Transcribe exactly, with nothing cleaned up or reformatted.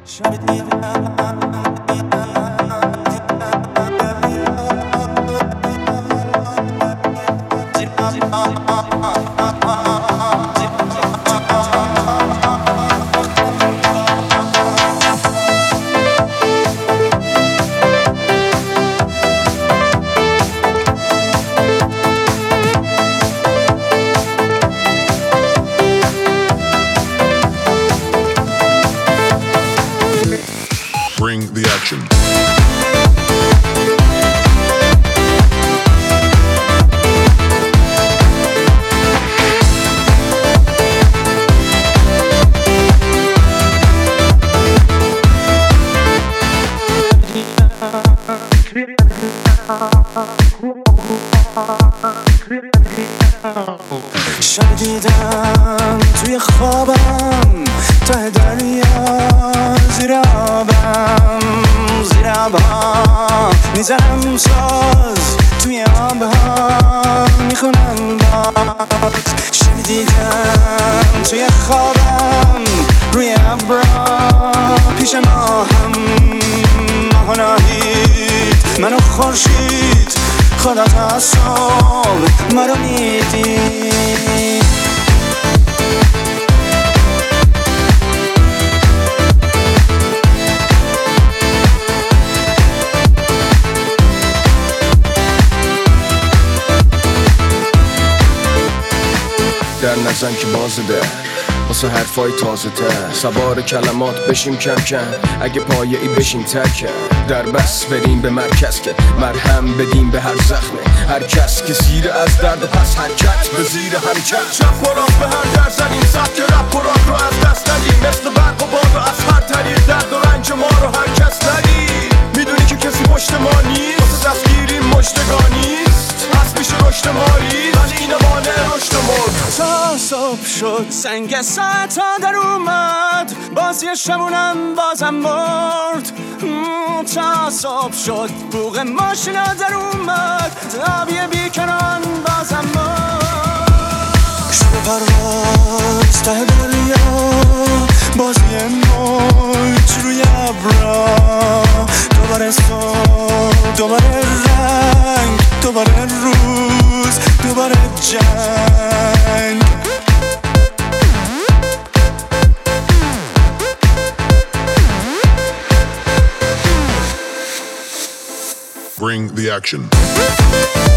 Bring the action. شب دیدم توی خوابم ته دریا زیر آبم زیر آبها میزنم ساز توی آبها میخونم باز شب دیدم توی خوابم روی ابرا پیش ماهم ماه و ناهید منو خورشید خدا تا صبح ما رو میدید در نزن که باز ده واسه حرفای تازه تر سوار کلمات بشیم کم کم اگه پایه ای بشیم تکم در بس بریم به مرکز که مرهم بدیم به هر زخمه هر کس که زیر از درد و پس حرکت به زیر هم کش چپ و راست به هر در زنیم سبک رپ و راک رو از دست ندیم مثل برق و باد و از هر طریق درد و رنج ما رو هر کس ندیم میدونی که کسی پشت ما نیست واسه دستگیریم مشتگانیست هست میشه رشد ماری ولی این مانع رشد مرد تا صبح شد سنگ ساعت ها در اومد بازی شبونم بازم مرد تا صبح شد بوق ماشینا در اومد آبی بیکنان بازم مرد شب پرواز ته دریا بازی موج روی ابرا دوباره صبح دوباره رنگ دوباره روز دوباره جنگ Bring the action.